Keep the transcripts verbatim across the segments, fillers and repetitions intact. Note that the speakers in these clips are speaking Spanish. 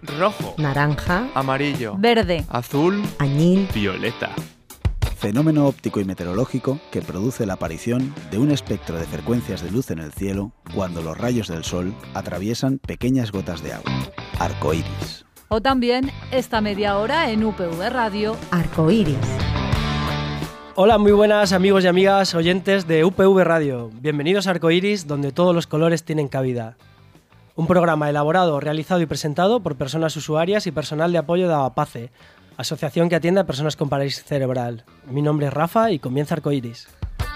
rojo, naranja, amarillo, verde, azul, añil, violeta. Fenómeno óptico y meteorológico que produce la aparición de un espectro de frecuencias de luz en el cielo cuando los rayos del sol atraviesan pequeñas gotas de agua. Arcoíris. O también esta media hora en U P V Radio. Arcoíris. Hola, muy buenas amigos y amigas oyentes de U P V Radio. Bienvenidos a Arcoíris, donde todos los colores tienen cabida. Un programa elaborado, realizado y presentado por personas usuarias y personal de apoyo de AVAPACE, asociación que atiende a personas con parálisis cerebral. Mi nombre es Rafa y comienza Arcoíris.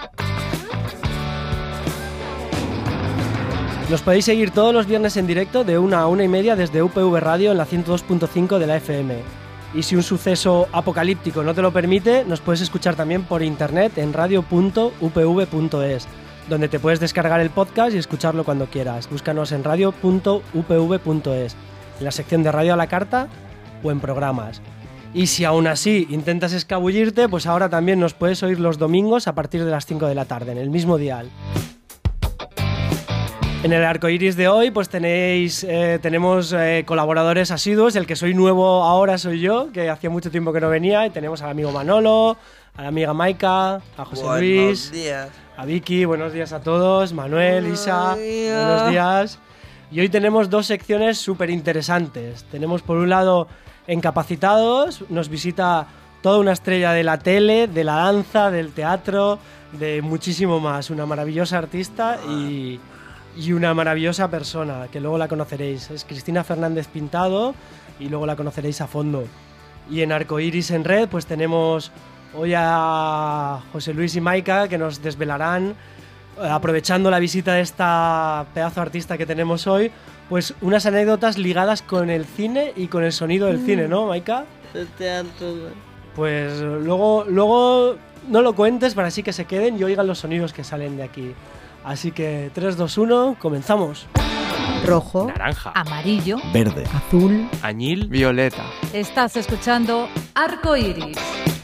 Nos podéis seguir todos los viernes en directo de una a una y media desde U P V Radio en la ciento dos punto cinco de la F M. Y si un suceso apocalíptico no te lo permite, nos puedes escuchar también por internet en radio punto u p v punto es, donde te puedes descargar el podcast y escucharlo cuando quieras. Búscanos en radio punto u p v punto es, en la sección de Radio a la Carta o en programas. Y si aún así intentas escabullirte, pues ahora también nos puedes oír los domingos a partir de las cinco de la tarde, en el mismo dial. En el Arcoíris de hoy pues tenéis, eh, tenemos eh, colaboradores asiduos. El que soy nuevo ahora soy yo, que hacía mucho tiempo que no venía. Y tenemos al amigo Manolo, a la amiga Maika, a José buenos Luis, días. a Vicky. Buenos días a todos. Manuel, Isa, buenos días. Y hoy tenemos dos secciones súper interesantes. Tenemos por un lado Encapacitados, nos visita toda una estrella de la tele, de la danza, del teatro, de muchísimo más. Una maravillosa artista y, y una maravillosa persona, que luego la conoceréis. Es Cristina Fernández Pintado y luego la conoceréis a fondo. Y en Arcoíris en Red pues tenemos hoy a José Luis y Maika, que nos desvelarán, aprovechando la visita de esta pedazo artista que tenemos hoy, pues unas anécdotas ligadas con el cine y con el sonido del cine, ¿no, Maika? El teatro. Pues luego, luego no lo cuentes para así que se queden y oigan los sonidos que salen de aquí. Así que tres, dos, uno, comenzamos. rojo, Naranja, Amarillo. Verde. azul, añil, violeta. Estás escuchando Arcoíris.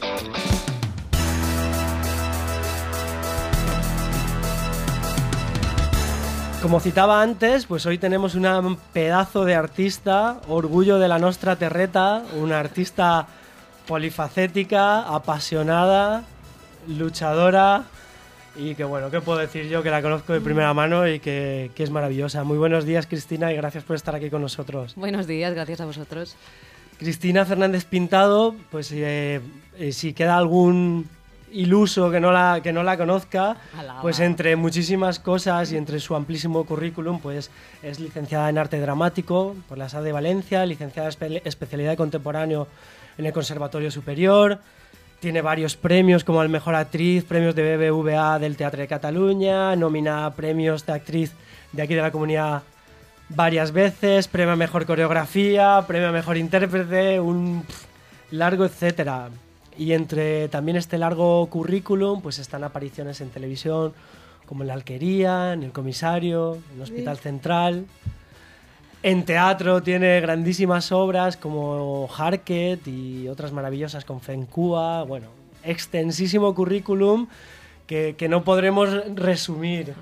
Como citaba antes, pues hoy tenemos un pedazo de artista, orgullo de la nostra terreta, una artista polifacética, apasionada, luchadora y que bueno, ¿qué puedo decir yo? Que la conozco de primera mano y que, que es maravillosa. Muy buenos días, Cristina, y gracias por estar aquí con nosotros. Buenos días, gracias a vosotros. Cristina Fernández Pintado, pues eh, eh, si queda algún iluso que no la, que no la conozca, Alaba. Pues entre muchísimas cosas y entre su amplísimo currículum, pues es licenciada en arte dramático por la S A D de Valencia, licenciada en espe- especialidad de contemporáneo en el Conservatorio Superior, tiene varios premios como el Mejor Actriz, premios de B B V A del Teatre de Cataluña, nominada a premios de actriz de aquí de la comunidad varias veces, premio a Mejor Coreografía, premio a Mejor Intérprete, un pff, largo etcétera. Y entre también este largo currículum, pues están apariciones en televisión, como en La Alquería, en El Comisario, en el Hospital Central. En teatro tiene grandísimas obras como Harket y otras maravillosas con Fencúa. Bueno, extensísimo currículum que, que no podremos resumir.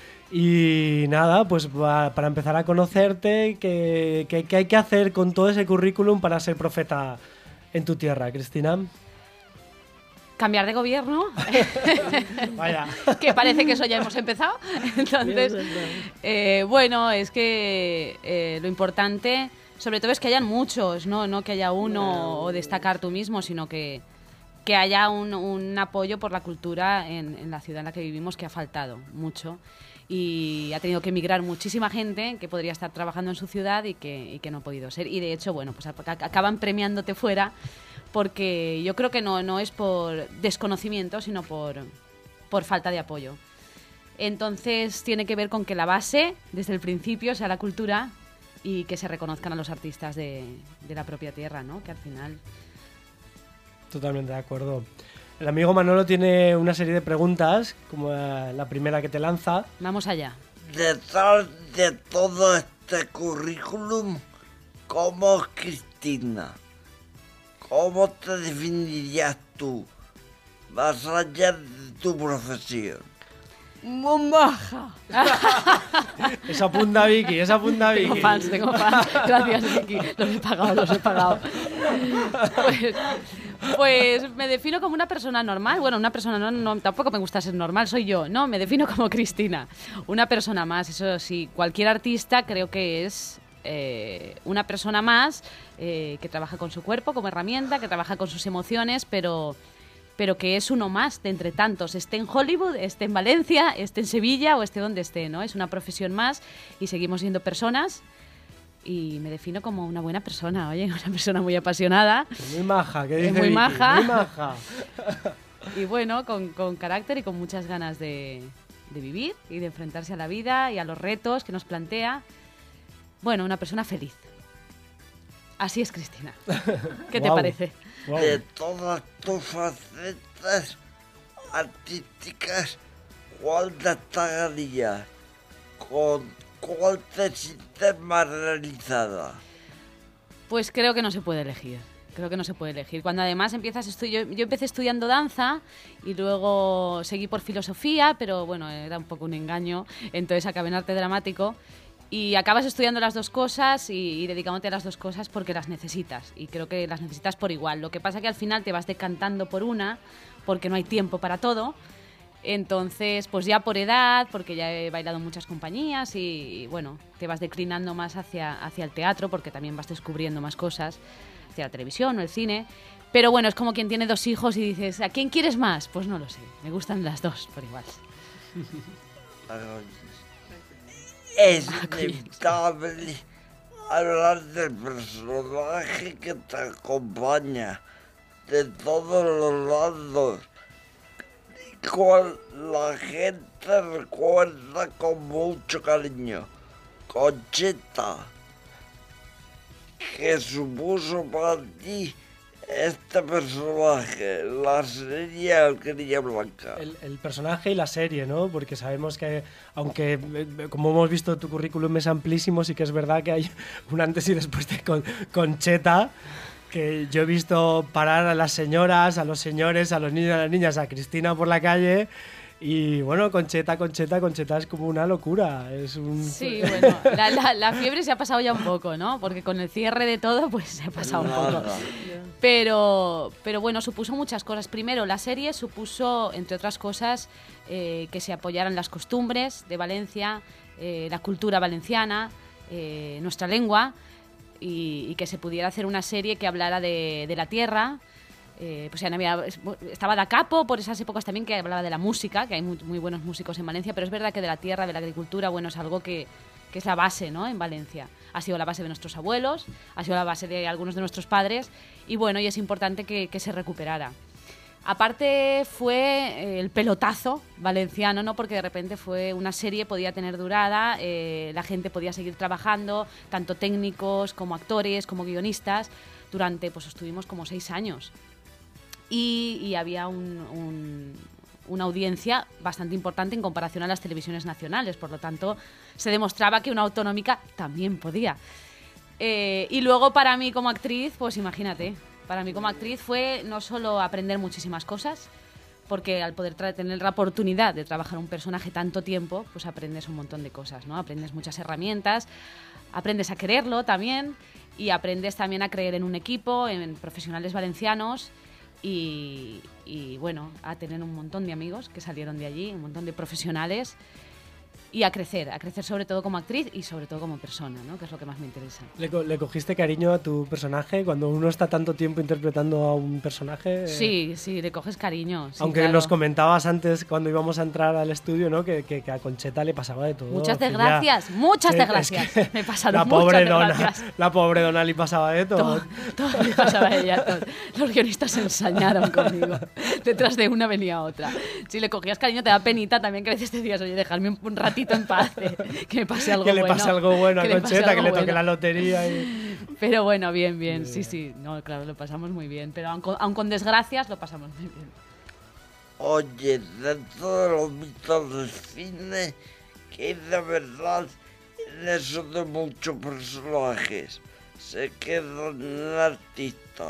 Y nada, pues pa, para empezar a conocerte, ¿qué, qué, qué hay que hacer con todo ese currículum para ser profeta en tu tierra, Cristina? Cambiar de gobierno, Vaya. que parece que eso ya hemos empezado. Entonces, eh, bueno, es que eh, lo importante, sobre todo, es que hayan muchos, no, no que haya uno o destacar tú mismo, sino que, que haya un, un apoyo por la cultura en, en la ciudad en la que vivimos, que ha faltado mucho. Y ha tenido que emigrar muchísima gente que podría estar trabajando en su ciudad y que, y que no ha podido ser. Y de hecho, bueno, pues acaban premiándote fuera, porque yo creo que no, no es por desconocimiento, sino por, por falta de apoyo. Entonces tiene que ver con que la base, desde el principio, sea la cultura y que se reconozcan a los artistas de, de la propia tierra, ¿no? Que al final... Totalmente de acuerdo. El amigo Manolo tiene una serie de preguntas, como la primera que te lanza. Vamos allá. Detrás de todo este currículum, ¿cómo es Cristina? ¿Cómo te definirías tú, más allá de tu profesión? muy maja. Esa punta Vicky, esa punta Vicky. Tengo fans, tengo fans. Gracias, Vicky. Los he pagado, los he pagado. Pues, pues me defino como una persona normal. Bueno, una persona no, no, tampoco me gusta ser normal, soy yo. No, me defino como Cristina. Una persona más, eso sí. Cualquier artista creo que es eh, una persona más eh, que trabaja con su cuerpo como herramienta, que trabaja con sus emociones, pero... pero que es uno más de entre tantos, esté en Hollywood, esté en Valencia, esté en Sevilla o esté donde esté, ¿no? Es una profesión más y seguimos siendo personas y me defino como una buena persona, oye, una persona muy apasionada. Muy maja, ¿qué dice muy Vicky? maja. Muy maja. Y bueno, con, con carácter y con muchas ganas de, de vivir y de enfrentarse a la vida y a los retos que nos plantea. Bueno, una persona feliz. Así es Cristina. ¿Qué te Guau. parece? Wow. De todas tus facetas artísticas, ¿cuál destacaría? ¿Con cuál te sientes más realizada? Pues creo que no se puede elegir. Creo que no se puede elegir. Cuando además empiezas estu- yo, yo empecé estudiando danza y luego seguí por filosofía, pero bueno, era un poco un engaño, entonces acabé en arte dramático. Y acabas estudiando las dos cosas y, y dedicándote a las dos cosas porque las necesitas. Y creo que las necesitas por igual. Lo que pasa es que al final te vas decantando por una porque no hay tiempo para todo. Entonces, pues ya por edad, porque ya he bailado en muchas compañías y, y bueno, te vas declinando más hacia, hacia el teatro porque también vas descubriendo más cosas, hacia la televisión o el cine. Pero bueno, es como quien tiene dos hijos y dices, ¿a quién quieres más? Pues no lo sé, me gustan las dos por igual. Es inevitable hablar del personaje que te acompaña de todos los lados y cual la gente recuerda con mucho cariño. Conchita, ¿qué supuso para ti este personaje, la serie Alquería Blanca? El, el personaje y la serie, ¿no? Porque sabemos que, aunque eh, como hemos visto tu currículum es amplísimo, sí que es verdad que hay un antes y después de con, Concheta, que yo he visto parar a las señoras, a los señores, a los niños y a las niñas, a Cristina por la calle. Y bueno, Concheta, Concheta, Concheta es como una locura. Es un... Sí, bueno, la, la, la fiebre se ha pasado ya un poco, ¿no? Porque con el cierre de todo, pues se ha pasado un poco. Pero, pero bueno, supuso muchas cosas. Primero, la serie supuso, entre otras cosas, eh, que se apoyaran las costumbres de Valencia, eh, la cultura valenciana, eh, nuestra lengua, y, y que se pudiera hacer una serie que hablara de, de la tierra. Eh, pues ya no había, estaba Da Capo por esas épocas también, que hablaba de la música, que hay muy, muy buenos músicos en Valencia, pero es verdad que de la tierra, de la agricultura, bueno, es algo que, que es la base, ¿no? En Valencia. Ha sido la base de nuestros abuelos, ha sido la base de algunos de nuestros padres, y bueno, y es importante que, que se recuperara. Aparte fue el pelotazo valenciano, ¿no? Porque de repente fue una serie, podía tener durada, eh, la gente podía seguir trabajando, tanto técnicos como actores, como guionistas, durante, pues estuvimos como seis años. Y, y había un, un, una audiencia bastante importante en comparación a las televisiones nacionales, por lo tanto se demostraba que una autonómica también podía. Eh, y luego para mí como actriz, pues imagínate, para mí como actriz fue no solo aprender muchísimas cosas, porque al poder tener la oportunidad de trabajar un personaje tanto tiempo, pues aprendes un montón de cosas, ¿no? Aprendes muchas herramientas, aprendes a quererlo también y aprendes también a creer en un equipo, en profesionales valencianos. Y, y bueno, a tener un montón de amigos que salieron de allí, un montón de profesionales y a crecer, a crecer sobre todo como actriz y sobre todo como persona, ¿no? Que es lo que más me interesa. ¿Le, co- le cogiste cariño a tu personaje cuando uno está tanto tiempo interpretando a un personaje? eh, Sí, sí, le coges cariño. Sí, Aunque claro. nos comentabas antes cuando íbamos a entrar al estudio, ¿no? Que, que, que a Concheta le pasaba de todo. Muchas que ya- desgracias, muchas que- desgracias. es que Me pasaron la muchas pobre dona, desgracias. La pobre dona le pasaba de todo. Todo, todo le pasaba a ella. Todo. Los guionistas se ensañaron conmigo. Detrás de una venía otra. Si le cogías cariño te da penita también, que a veces te decías, oye, dejadme un, un ratito en paz, eh, que me pase algo Que le bueno. pase algo bueno a que le pase Concheta, que algo le toque bueno. la lotería. Y... Pero bueno, bien, bien, sí, sí. No, claro, lo pasamos muy bien. Pero aun con, aun con desgracias, lo pasamos muy bien. Oye, dentro de los mitos del cine, que hay de verdad en eso de muchos personajes se queda en el artista.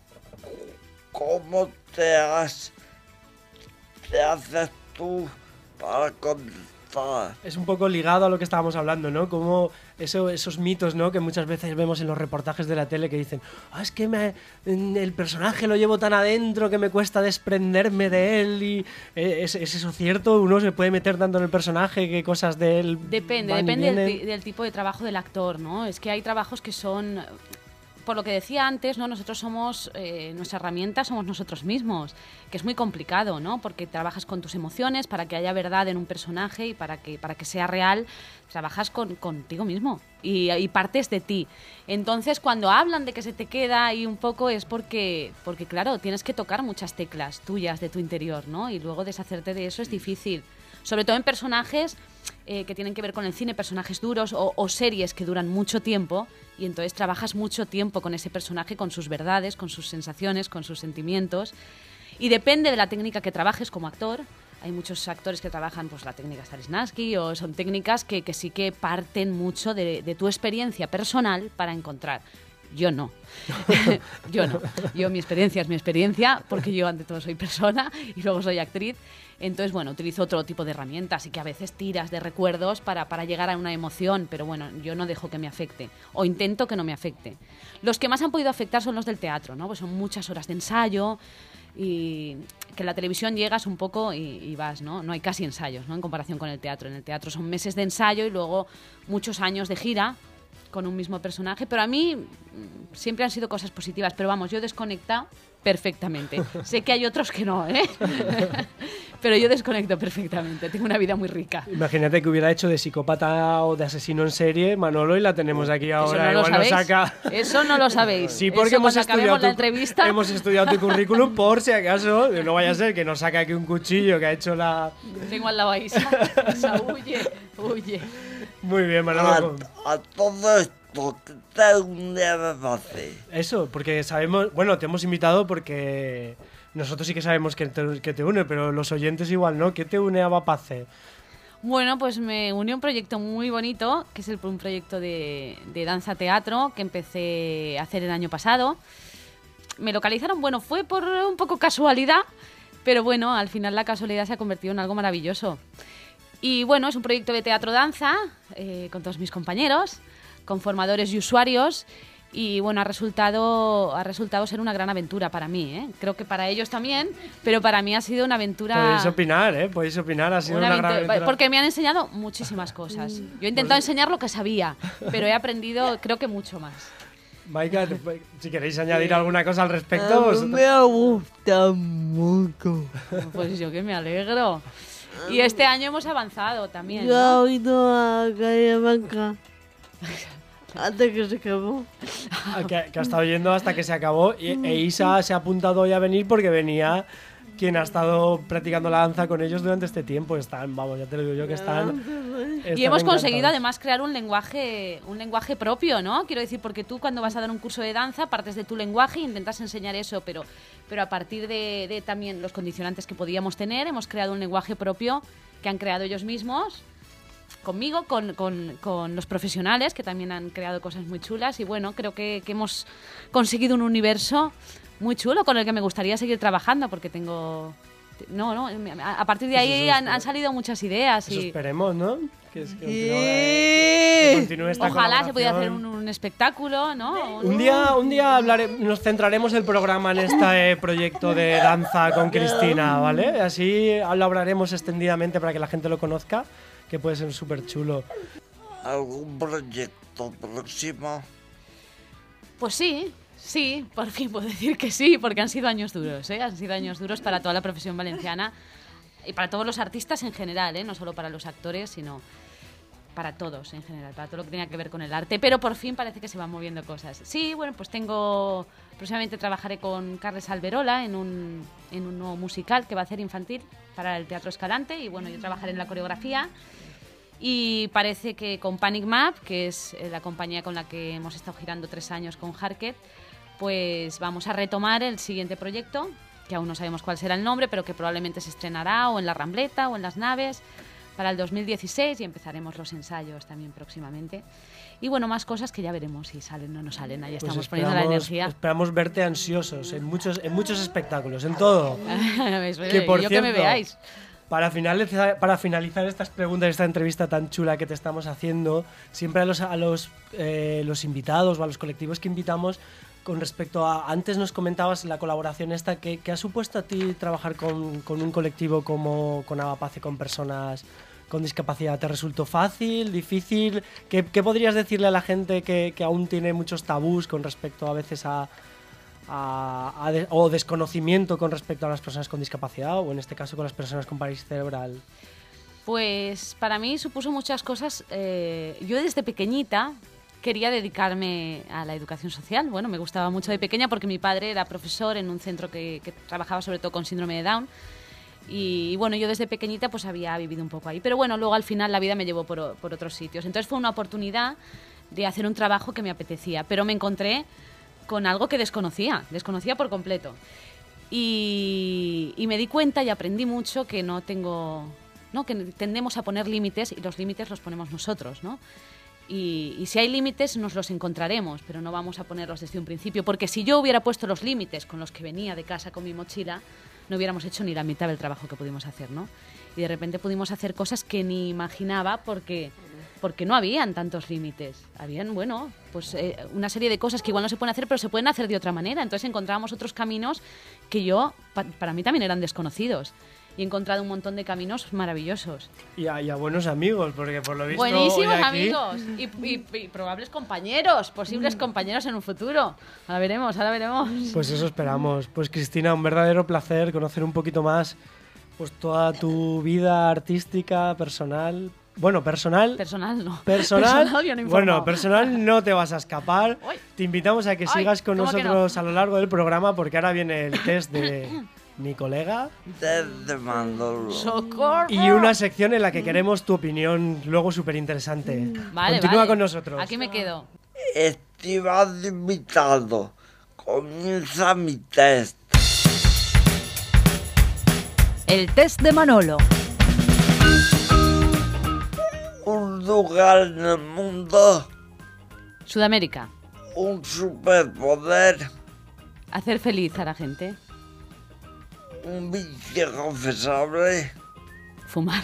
¿Cómo te has, te haces tú para contestar. Es un poco ligado a lo que estábamos hablando, ¿no? Como eso, esos mitos, ¿no? Que muchas veces vemos en los reportajes de la tele que dicen, ah, es que me, el personaje lo llevo tan adentro que me cuesta desprenderme de él. Y ¿es, es eso cierto? ¿Uno se puede meter tanto en el personaje que cosas de él Depende, van y depende del, vienen? ti- del tipo de trabajo del actor, ¿no? Es que hay trabajos que son... Por lo que decía antes, ¿no? Nosotros somos, eh, nuestra herramienta somos nosotros mismos, que es muy complicado, ¿no? Porque trabajas con tus emociones para que haya verdad en un personaje y para que, para que sea real, trabajas con, contigo mismo y, y partes de ti. Entonces, cuando hablan de que se te queda ahí un poco es porque, porque, claro, tienes que tocar muchas teclas tuyas de tu interior, ¿no? Y luego deshacerte de eso es difícil. Sobre todo en personajes eh, que tienen que ver con el cine, personajes duros o, o series que duran mucho tiempo, y entonces trabajas mucho tiempo con ese personaje, con sus verdades, con sus sensaciones, con sus sentimientos, y depende de la técnica que trabajes como actor. Hay muchos actores que trabajan pues la técnica Stanislavski, o son técnicas que, que sí que parten mucho de, de tu experiencia personal para encontrar. Yo no. Yo no. Yo, mi experiencia es mi experiencia, porque yo ante todo soy persona y luego soy actriz. Entonces, bueno, utilizo otro tipo de herramientas y que a veces tiras de recuerdos para, para llegar a una emoción, pero bueno, yo no dejo que me afecte, o intento que no me afecte. Los que más han podido afectar son los del teatro, ¿no? Pues son muchas horas de ensayo, y que en la televisión llegas un poco y, y vas, ¿no? No hay casi ensayos, ¿no? En comparación con el teatro. En el teatro son meses de ensayo y luego muchos años de gira con un mismo personaje, pero a mí mm, siempre han sido cosas positivas, pero vamos, yo he desconectado perfectamente. Sé que hay otros que no, ¿eh? Pero yo desconecto perfectamente, tengo una vida muy rica. Imagínate que hubiera hecho de psicópata o de asesino en serie Manolo y la tenemos aquí ahora. Eso no lo Igual nos sabéis. saca... Eso no lo sabéis. Sí, porque Eso hemos cuando estudiado, acabemos la tu, entrevista. hemos estudiado tu currículum por si acaso. No vaya a ser que nos saque aquí un cuchillo que ha hecho la... Tengo al lado a Isa. Isa, huye, huye. Muy bien, Manolo. A, a todo esto, ¿qué te une a Babase? Eso, porque sabemos... Bueno, te hemos invitado porque nosotros sí que sabemos que te, que te une, pero los oyentes igual no. ¿Qué te une a Bapace? Bueno, pues me unió un proyecto muy bonito, que es el, un proyecto de, de danza-teatro que empecé a hacer el año pasado. Me localizaron, bueno, fue por un poco casualidad, pero bueno, al final la casualidad se ha convertido en algo maravilloso. Y bueno, es un proyecto de teatro-danza eh, con todos mis compañeros, con formadores y usuarios. Y bueno, ha resultado, ha resultado ser una gran aventura para mí, ¿eh? Creo que para ellos también, pero para mí ha sido una aventura... Podéis opinar, ¿eh? Podéis opinar, ha sido una, una gran aventura, aventura. porque me han enseñado muchísimas cosas. Yo he intentado enseñar lo que sabía, pero he aprendido, creo que mucho más. Maika, si queréis añadir alguna cosa al respecto... A mí vosotros- me gusta mucho. Pues yo que me alegro. Y este año hemos avanzado también, Yo ¿no? he ido a Calle Banca antes que se acabó. que, que ha estado yendo hasta que se acabó. Y, e Isa se ha apuntado hoy a venir porque venía quien ha estado practicando la danza con ellos durante este tiempo. Están, vamos, ya te lo digo yo, que están... Y están hemos conseguido encantados. además crear un lenguaje, un lenguaje propio, ¿no? Quiero decir, porque tú cuando vas a dar un curso de danza partes de tu lenguaje e intentas enseñar eso, pero, pero a partir de, de también los condicionantes que podíamos tener, hemos creado un lenguaje propio que han creado ellos mismos, conmigo, con, con, con los profesionales, que también han creado cosas muy chulas. Y bueno, creo que, que hemos conseguido un universo muy chulo con el que me gustaría seguir trabajando, porque tengo... No, no, a partir de Pues ahí eso han, han salido muchas ideas. Eso y esperemos, ¿no? Que, es, que, Sí. que continúe esta Ojalá se pudiera hacer colaboración. un, un espectáculo, ¿no? Un día, un día hablaré, nos centraremos el programa en este eh, proyecto de danza con Cristina, ¿vale? Así lo hablaremos extendidamente para que la gente lo conozca, que puede ser súper chulo. ¿Algún proyecto próximo? Pues sí, sí, por fin puedo decir que sí, porque han sido años duros, ¿eh? Han sido años duros para toda la profesión valenciana y para todos los artistas en general, ¿eh? No solo para los actores, sino para todos en general, para todo lo que tenga que ver con el arte. Pero por fin parece que se van moviendo cosas. Sí, bueno, pues tengo... Próximamente trabajaré con Carles Alberola en un, en un nuevo musical que va a hacer infantil para el Teatro Escalante, y bueno, yo trabajaré en la coreografía. Y parece que con Panic Map, que es eh, la compañía con la que hemos estado girando tres años con Harket, pues vamos a retomar el siguiente proyecto, que aún no sabemos cuál será el nombre, pero que probablemente se estrenará o en la Rambleta o en las Naves para el dos mil dieciséis, y empezaremos los ensayos también próximamente. Y bueno, más cosas que ya veremos si salen o no salen. Ahí Pues estamos poniendo la energía. Esperamos verte ansiosos en muchos, en muchos espectáculos, en todo. Eso, Que, por yo que me cierto, veáis. Para finalizar, para finalizar estas preguntas, esta entrevista tan chula que te estamos haciendo, siempre a los, a los, eh, los invitados o a los colectivos que invitamos, con respecto a, antes nos comentabas la colaboración esta, ¿qué, qué ha supuesto a ti trabajar con, con un colectivo como con Avapace, con personas con discapacidad? ¿Te resultó fácil, difícil? ¿Qué, qué podrías decirle a la gente que, que aún tiene muchos tabús con respecto a veces a... A, a de, o desconocimiento con respecto a las personas con discapacidad o en este caso con las personas con parálisis cerebral? Pues para mí supuso muchas cosas. Eh, yo desde pequeñita quería dedicarme a la educación social. Bueno, me gustaba mucho de pequeña porque mi padre era profesor en un centro que, que trabajaba sobre todo con síndrome de Down. Y, y bueno, yo desde pequeñita pues había vivido un poco ahí. Pero bueno, luego al final la vida me llevó por, por otros sitios. Entonces fue una oportunidad de hacer un trabajo que me apetecía. Pero me encontré con algo que desconocía, desconocía por completo. Y, y me di cuenta y aprendí mucho que no tengo, ¿no? que tendemos a poner límites y los límites los ponemos nosotros, ¿no? Y, y si hay límites nos los encontraremos, pero no vamos a ponerlos desde un principio, porque si yo hubiera puesto los límites con los que venía de casa con mi mochila, no hubiéramos hecho ni la mitad del trabajo que pudimos hacer, ¿no? Y de repente pudimos hacer cosas que ni imaginaba porque... porque no habían tantos límites. Habían, bueno, pues eh, una serie de cosas que igual no se pueden hacer, pero se pueden hacer de otra manera. Entonces encontrábamos otros caminos que yo, pa para mí también eran desconocidos. Y he encontrado un montón de caminos maravillosos. Y a, y a buenos amigos, porque por lo visto Buenísimos hoy aquí... amigos. Y, y, y probables compañeros, posibles compañeros en un futuro. Ahora veremos, ahora veremos. Pues eso esperamos. Pues Cristina, un verdadero placer conocer un poquito más pues toda tu vida artística, personal... Bueno, personal... Personal no. Personal, personal yo no he bueno, informado. personal no te vas a escapar. Uy. Te invitamos a que Ay, sigas con ¿cómo que nosotros no? a lo largo del programa porque ahora viene el test de mi colega Desde Manolo. ¡Socorro! y una sección en la que queremos tu opinión luego súper interesante. Vale, Continúa vale. con nosotros. Aquí me quedo. Estimado invitado, comienza mi test. El test de Manolo. Un lugar en el mundo, Sudamérica. un superpoder, Hacer feliz a la gente. un vicio confesable, Fumar.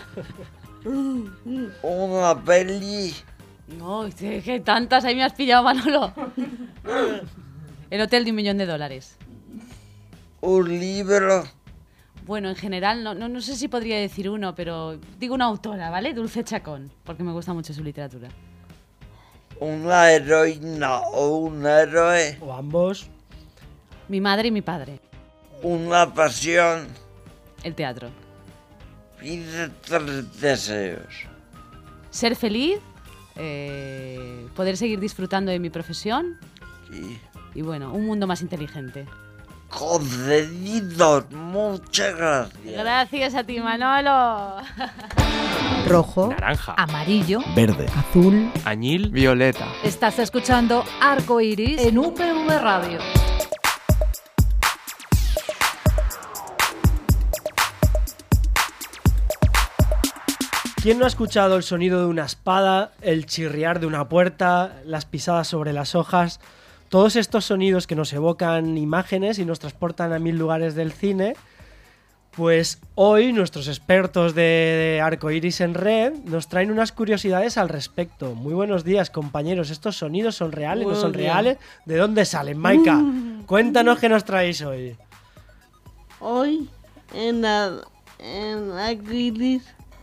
una peli, No, es que tantas, ahí me has pillado, Manolo. El hotel de un millón de dólares. un libro, Bueno, en general, no, no, no sé si podría decir uno, pero digo una autora, ¿vale? Dulce Chacón, porque me gusta mucho su literatura. una heroína o un héroe, O ambos. Mi madre y mi padre. una pasión, El teatro. pide tres deseos. Ser feliz, eh, poder seguir disfrutando de mi profesión Y y, bueno, un mundo más inteligente. concedidos, muchas gracias. Gracias a ti, Manolo. Rojo, Naranja. amarillo, Verde. azul. Añil. Violeta. Estás escuchando Arco Iris en U P V Radio. ¿Quién no ha escuchado el sonido de una espada, el chirriar de una puerta, las pisadas sobre las hojas? Todos estos sonidos que nos evocan imágenes y nos transportan a mil lugares del cine. Pues hoy nuestros expertos de, de Arco Iris en Red nos traen unas curiosidades al respecto. Muy buenos días, compañeros. ¿Estos sonidos son reales? ¿No son Buenos días. reales? ¿De dónde salen, Maika? Cuéntanos qué nos traéis hoy. Hoy en la en Arco Iris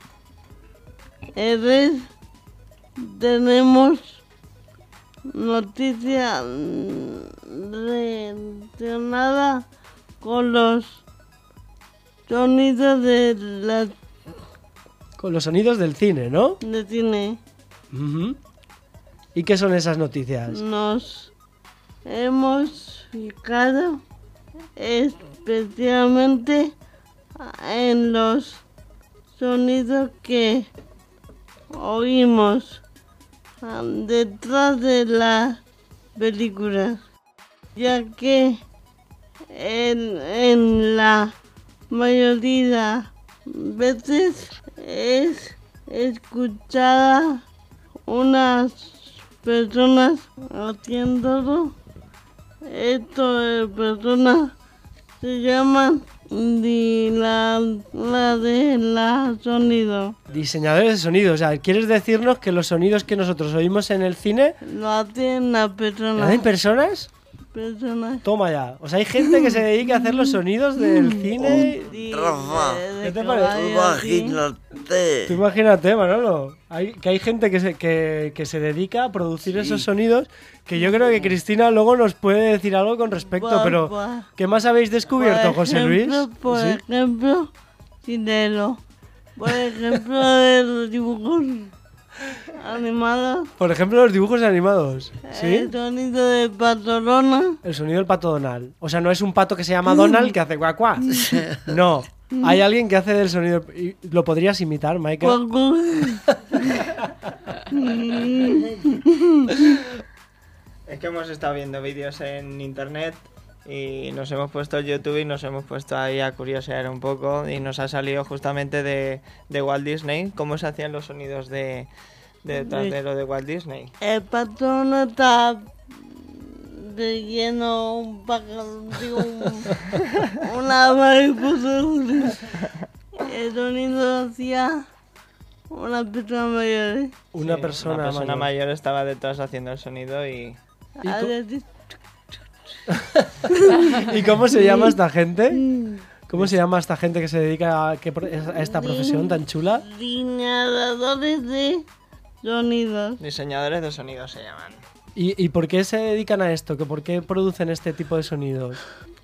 en Red tenemos noticia mm, relacionada con los sonidos de la Con los sonidos del cine, ¿no? de cine. Ujú. ¿Y qué son esas noticias? Nos hemos fijado especialmente en los sonidos que oímos ah, detrás de las películas, ya que en, en la mayoría veces es escuchada unas personas haciéndolo. Esto de personas se llama di la, la de la sonido. Diseñadores de sonido, o sea, ¿quieres decirnos que los sonidos que nosotros oímos en el cine Lo hacen las personas. ¿lo hacen personas? personas. Toma ya. O sea, hay gente que se dedica a hacer los sonidos del cine. Sí, Rafa, de- de ¿qué te caballo, parece? sí. Imagínate. Tú imagínate, Manolo. Hay, que hay gente que se, que, que se dedica a producir Sí. esos sonidos, que yo creo que Cristina luego nos puede decir algo con respecto, Buah, pero buah. ¿qué más habéis descubierto, Por José Luis? ejemplo, Por ¿Sí? ejemplo, Cinelo. Por ejemplo, de los dibujos animados. Por ejemplo, los dibujos animados. ¿Sí? El sonido de Patorona. El sonido del pato Donald. O sea, no es un pato que se llama Donald que hace guac guac. No. Hay alguien que hace del sonido. y- ¿Lo podrías imitar, Michael? Cuacu. Es que hemos estado viendo vídeos en internet y nos hemos puesto en YouTube y nos hemos puesto ahí a curiosear un poco y nos ha salido justamente de, de Walt Disney cómo se hacían los sonidos de, de detrás de lo de Walt Disney. El Patorona está relleno un pájaro, digo, un- una mariposa. El sonido hacía una persona mayor. Una Sí, persona, una persona mayor. mayor estaba detrás haciendo el sonido y ¿Y A co- decir, ¿Y cómo se llama esta gente? ¿Cómo se llama esta gente que se dedica a, que pro- a esta profesión tan chula? diseñadores de sonidos. diseñadores de sonido se llaman. ¿Y, y por qué se dedican a esto? ¿Que ¿Por qué producen este tipo de sonidos?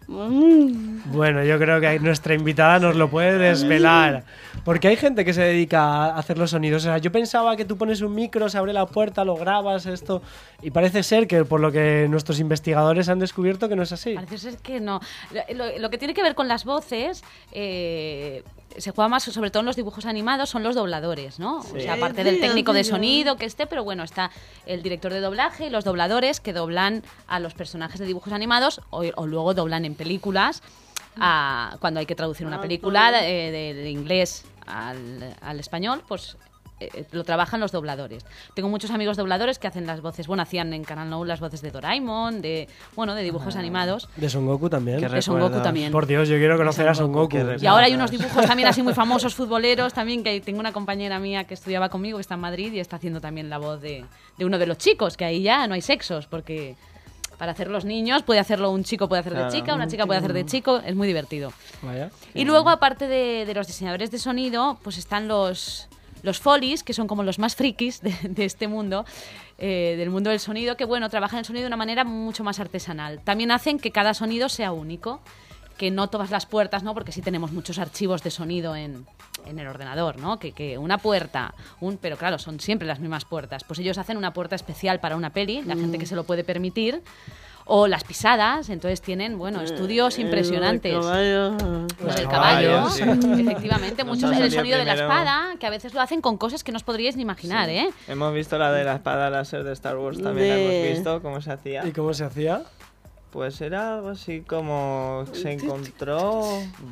Mm. Bueno, yo creo que nuestra invitada nos lo puede desvelar. Porque hay gente que se dedica a hacer los sonidos. O sea, yo pensaba que tú pones un micro, se abre la puerta, lo grabas, esto. Y parece ser que, por lo que nuestros investigadores han descubierto, que no es así. Parece ser que no. Lo, lo- lo que tiene que ver con las voces, eh, se juega más, sobre todo en los dibujos animados, son los dobladores, ¿no? O sea, aparte del Sí, técnico de sí, sonido que esté, pero bueno, está el director de doblaje y los dobladores que doblan a los personajes de dibujos animados o, o luego doblan en películas a- cuando hay que traducir una película de, de- de inglés al, al español, pues eh, lo trabajan los dobladores. Tengo muchos amigos dobladores que hacen las voces, bueno, hacían en Canal Nou las voces de Doraemon, de, bueno, de dibujos animados. De Son Goku también. Qué De Son Goku recuerdos. también. Por Dios, yo quiero conocer a Son Goku. Qué re- Y ahora hay unos dibujos también así muy famosos, futboleros también, que tengo una compañera mía que estudiaba conmigo, que está en Madrid y está haciendo también la voz de, de uno de los chicos, que ahí ya no hay sexos, porque para hacer los niños puede hacerlo un chico, puede hacer Claro. de chica, una chica puede hacer de chico, es muy divertido. Vaya. Y luego, aparte de, de los diseñadores de sonido, pues están los, los Foleys, que son como los más frikis de, de este mundo, eh, del mundo del sonido, que bueno, trabajan el sonido de una manera mucho más artesanal. También hacen que cada sonido sea único, que no todas las puertas, ¿no? Porque sí tenemos muchos archivos de sonido en, en el ordenador, ¿no? Que, que una puerta, un, pero claro, son siempre las mismas puertas. Pues ellos hacen una puerta especial para una peli, la gente que se lo puede permitir. O las pisadas, entonces tienen, bueno, estudios impresionantes. El caballo. Lo del caballo, caballo, sí. efectivamente, Nos muchos ha el salido sonido de la primero- espada, que a veces lo hacen con cosas que no os podríais ni imaginar, ¿eh? Hemos visto la de la espada láser de Star Wars, también la De- hemos visto cómo se hacía. ¿Y cómo se hacía? Pues era algo así como se encontró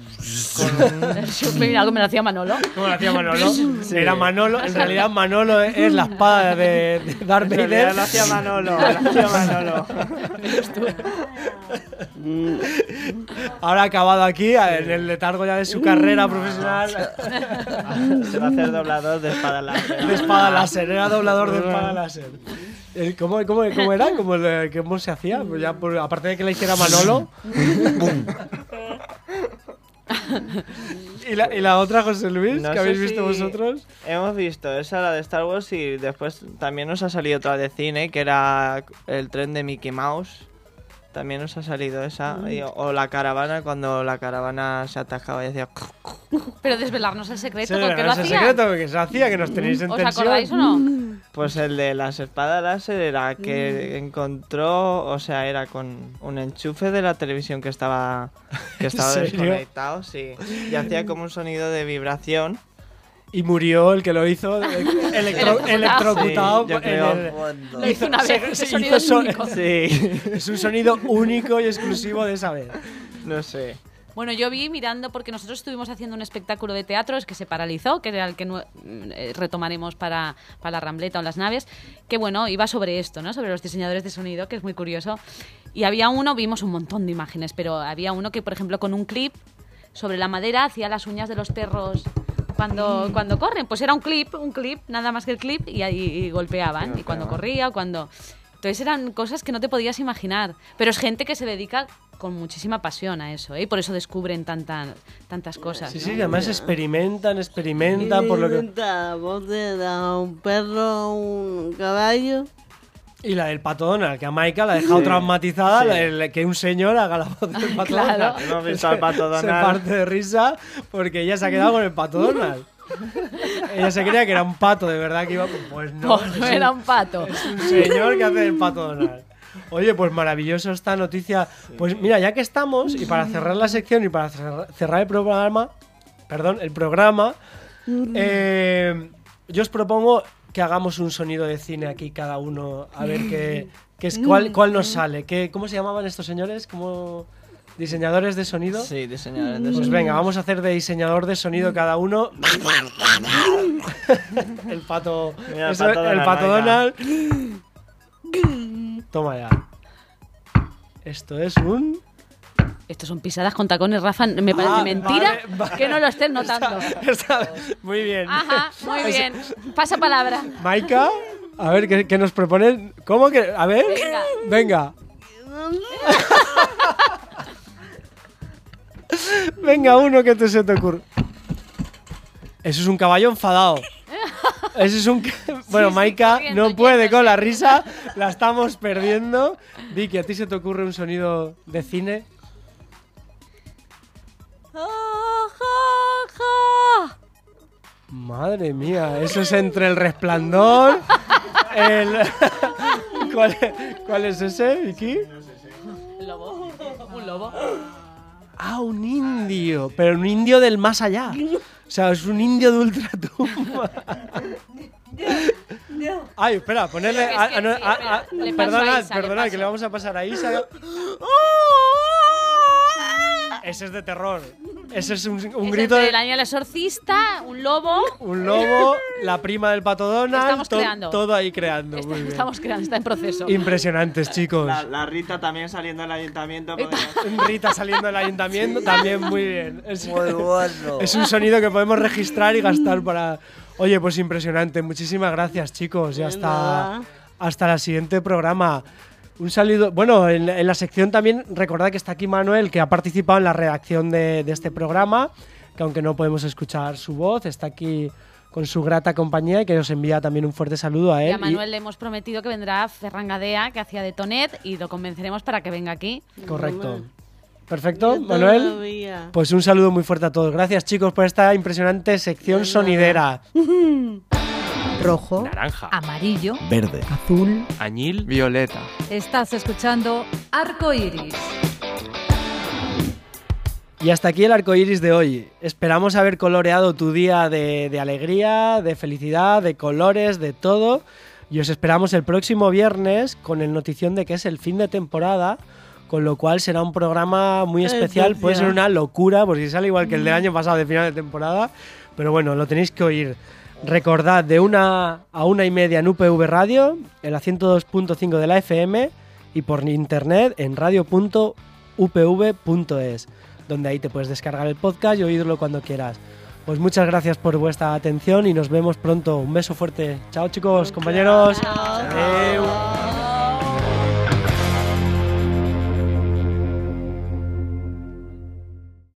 con un... Mira, algo me lo hacía Manolo. ¿Cómo lo hacía Manolo? Era Manolo, en realidad Manolo es la espada de, de Darth En realidad Vader. lo hacía Manolo, lo hacía Manolo. Ahora ha acabado aquí, en el letargo ya de su carrera profesional. Se va a hacer doblador de espada láser. De espada láser, era doblador de espada láser. Eh, ¿Cómo, cómo, cómo era? ¿Cómo, le- ¿Cómo se hacía? Pues ya, por- aparte de que la hiciera Manolo. ¿Y, la, ¿Y la otra, José Luis, No que habéis sé visto si vosotros? Hemos visto esa, la de Star Wars, y después también nos ha salido otra de cine, que era el tren de Mickey Mouse. También nos ha salido esa. y- o la caravana, cuando la caravana se atascaba y decía... Pero desvelarnos el secreto, Sí, porque lo ese hacía. secreto que se hacía, que nos tenéis en ¿Os tensión. acordáis o no? Pues el de las espadas láser era que encontró, o sea, era con un enchufe de la televisión que estaba, que estaba serio? desconectado, sí. Y hacía como un sonido de vibración. Y murió el que lo hizo, eh, electro- electrocutado. Sí, yo en creo. el- Cuando- Lo hizo una Se- vez, se ese sonido hizo es so- único. Sí, Es un sonido único y exclusivo de esa vez. no sé. Bueno, yo vi mirando, porque nosotros estuvimos haciendo un espectáculo de teatro, es que se paralizó, que era el que nu- eh, retomaremos para, para la Rambleta o las naves, que bueno, iba sobre esto, ¿no? Sobre los diseñadores de sonido, que es muy curioso. Y había uno, vimos un montón de imágenes, pero había uno que, por ejemplo, con un clip sobre la madera hacía las uñas de los perros cuando, mm. cuando corren. Pues era un clip, un clip, nada más que el clip, y ahí y golpeaban. Y cuando corría, cuando... Entonces eran cosas que no te podías imaginar. Pero es gente que se dedica con muchísima pasión a eso, ¿eh? Y por eso descubren tanta, tantas cosas. Sí, ¿no? sí, además experimentan, experimentan, por lo que... La voz de la- un perro, un caballo. Y la del Pato Donald, que a Maika la ha dejado Sí, traumatizada, sí. la del- que un señor haga la voz del Pato Claro. Donald. Hemos visto al Pato Se Donald. parte de risa porque ella se ha quedado con el Pato Donald. Ella se creía que era un pato, de verdad que iba... Pues no, Pues es no un- era un pato. Es un señor que hace el Pato Donald. Oye, pues maravilloso esta noticia. Pues mira, ya que estamos, y para cerrar la sección y para cerrar- cerrar el programa, perdón, el programa, eh, yo os propongo que hagamos un sonido de cine aquí cada uno, a ver qué, qué es, cuál, cuál nos sale. ¿Qué, ¿Cómo se llamaban estos señores? ¿Cómo diseñadores de sonido? Sí, diseñadores de Pues sonido. venga, vamos a hacer de diseñador de sonido cada uno. El pato, Mira, el eso, Pato el Donald, pato venga. Donald. Toma ya. Esto es un... Estos son pisadas con tacones, Rafa. Me parece Ah, mentira vale, vale. que no lo estés notando. Está- muy bien. Ajá, muy bien. Pasa palabra. Maika, a ver, ¿qué, qué nos proponen? ¿Cómo que? A ver. Venga. Venga. Venga, uno que te se te ocurre. Eso es un caballo enfadado. Eso es un... Bueno, sí, Maika corriendo, no puede yéndose. con la risa. La estamos perdiendo. Vicky, ¿a ti se te ocurre un sonido de cine? Madre mía, eso es entre El Resplandor, el... ¿Cuál, ¿Cuál es ese, Vicky? Un lobo. Un lobo. Ah, un indio, pero un indio del más allá. O sea, es un indio de ultratumba. Ay, espera, ponerle... Es que a- sí, a- no, sí, a- espera, a- le paso perdonad, a Isa, le perdonad, que paso. le vamos a pasar a Isa. Ese es de terror. Ese es un, un Es grito entre de... la niña el exorcista, un lobo. Un lobo, la prima del Pato Donald, Estamos to- creando. todo ahí creando. Está- Muy bien. estamos creando, está en proceso. Impresionantes, chicos. La, la Rita también saliendo del ayuntamiento. podría- Rita saliendo del ayuntamiento, también muy bien. Es, Muy bueno. es un sonido que podemos registrar y gastar para... Oye, pues impresionante. Muchísimas gracias, chicos. Y hasta, nada. hasta el siguiente programa. Un saludo. Bueno, en, en la sección también recordad que está aquí Manuel, que ha participado en la redacción de, de este programa, que aunque no podemos escuchar su voz, está aquí con su grata compañía y que os envía también un fuerte saludo a él. Y a Manuel le hemos prometido que vendrá Ferran Gadea, que hacía de Tonet, y lo convenceremos para que venga aquí. Y- correcto. Perfecto, Yo Manuel. todavía. Pues un saludo muy fuerte a todos. Gracias, chicos, por esta impresionante sección sonidera. Rojo, Naranja. Amarillo. Verde. azul, Añil. Violeta. Estás escuchando Arco Iris. Y hasta aquí el arco iris de hoy. Esperamos haber coloreado tu día de, de alegría, de felicidad, de colores, de todo. Y os esperamos el próximo viernes con el notición de que es el fin de temporada, con lo cual será un programa muy especial. Puede ser una locura, porque si sale igual que el del año pasado de final de temporada. Pero bueno, lo tenéis que oír. Recordad, de una a una y media en U P V Radio, en la ciento dos punto cinco de la F M y por internet en radio punto u p v punto es, donde ahí te puedes descargar el podcast y oírlo cuando quieras. Pues muchas gracias por vuestra atención y nos vemos pronto. Un beso fuerte. Chao, chicos, compañeros. Chao. Adeu.